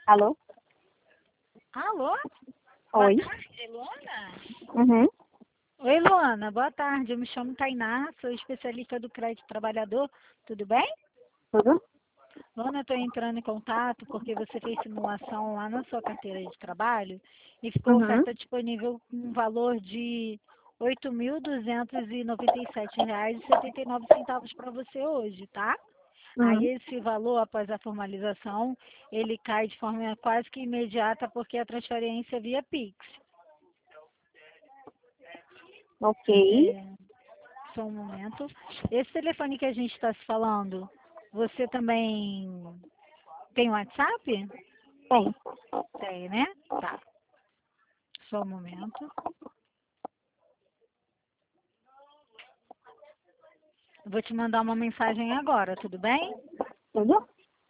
Alô? Alô? Oi. Boa tarde, Luana? Uhum. Oi, Luana, boa tarde. Eu me chamo Tainá, sou especialista do crédito trabalhador. Tudo bem? Tudo? Luana, eu estou entrando em contato porque você fez simulação lá na sua carteira de trabalho e ficou Uhum. oferta disponível com um valor de R$ 8.297,79 para você hoje, tá? Aí Uhum. esse valor, após a formalização, ele cai de forma quase que imediata porque a transferência é via Pix. Ok. É, só um momento. Esse telefone que a gente está se falando, você também tem WhatsApp? Tem. Tem, né? Tá. Só um momento. Eu vou te mandar uma mensagem agora, tudo bem? Tudo?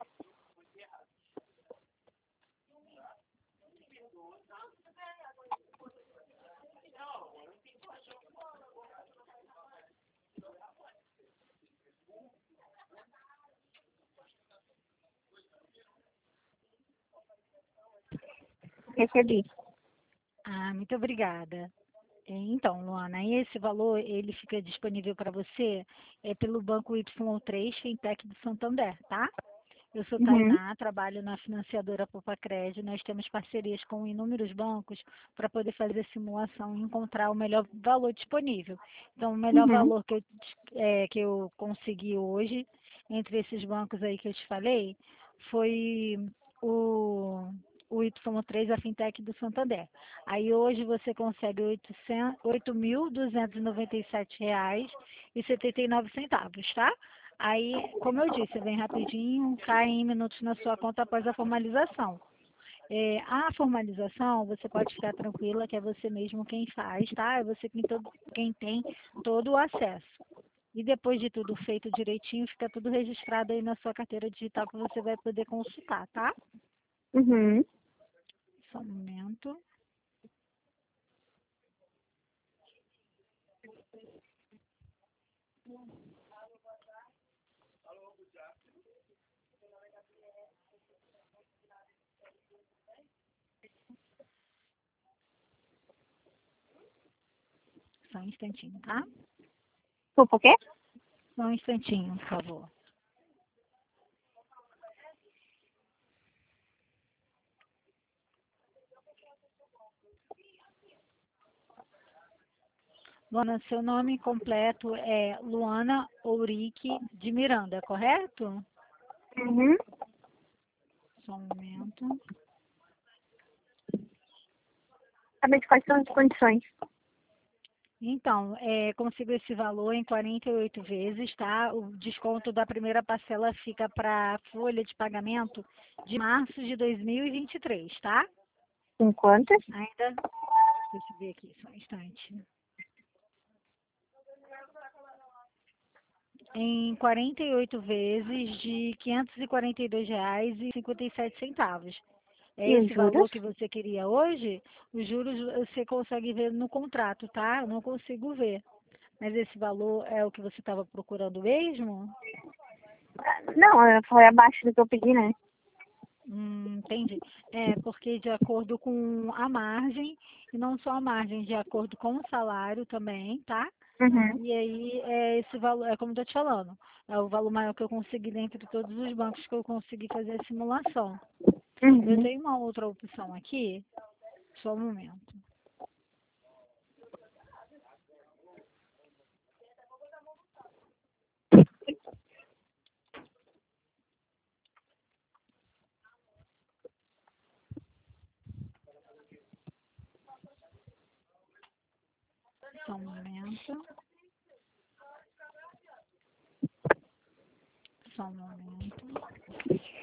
Recebi. Ah, muito obrigada. Então, Luana, aí esse valor ele fica disponível para você pelo Banco Y3 Fintech do Santander, tá? Eu sou Uhum. Tainá, trabalho na financiadora Popacred. Nós temos parcerias com inúmeros bancos para poder fazer simulação e encontrar o melhor valor disponível. Então, o melhor Uhum. valor que eu consegui hoje, entre esses bancos aí que eu te falei, foi o, o Y3, a Fintech do Santander. Aí hoje você consegue R$ 8.297,79, tá? Aí, como eu disse, vem rapidinho, cai em minutos na sua conta após a formalização. A formalização, você pode ficar tranquila que é você mesmo quem faz, tá? É você quem tem todo o acesso. E depois de tudo feito direitinho, fica tudo registrado aí na sua carteira digital que você vai poder consultar, tá? Uhum. Só um momento. Só um instantinho, tá? Por quê? Só um instantinho, por favor. Luana, seu nome completo é Luana Ourique de Miranda, correto? Uhum. Só um momento. Saber quais são as condições. Então, consigo esse valor em 48 vezes, tá? O desconto da primeira parcela fica para a folha de pagamento de março de 2023, tá? Em quantas? Ainda, deixa eu ver aqui, só um instante. Em 48 vezes de R$ 542,57. É E os esse juros? valor que você queria hoje? Os juros você consegue ver no contrato, tá? Eu não consigo ver. Mas esse valor é o que você estava procurando mesmo? Não, foi abaixo do que eu pedi, né? Entendi. É porque de acordo com a margem, e não só a margem, de acordo com o salário também, tá? Uhum. E aí, esse valor, é como eu tô te falando, é o valor maior que eu consegui dentre todos os bancos que eu consegui fazer a simulação. Eu Uhum. tenho uma outra opção aqui, só um momento. Só um momento. Só um momento.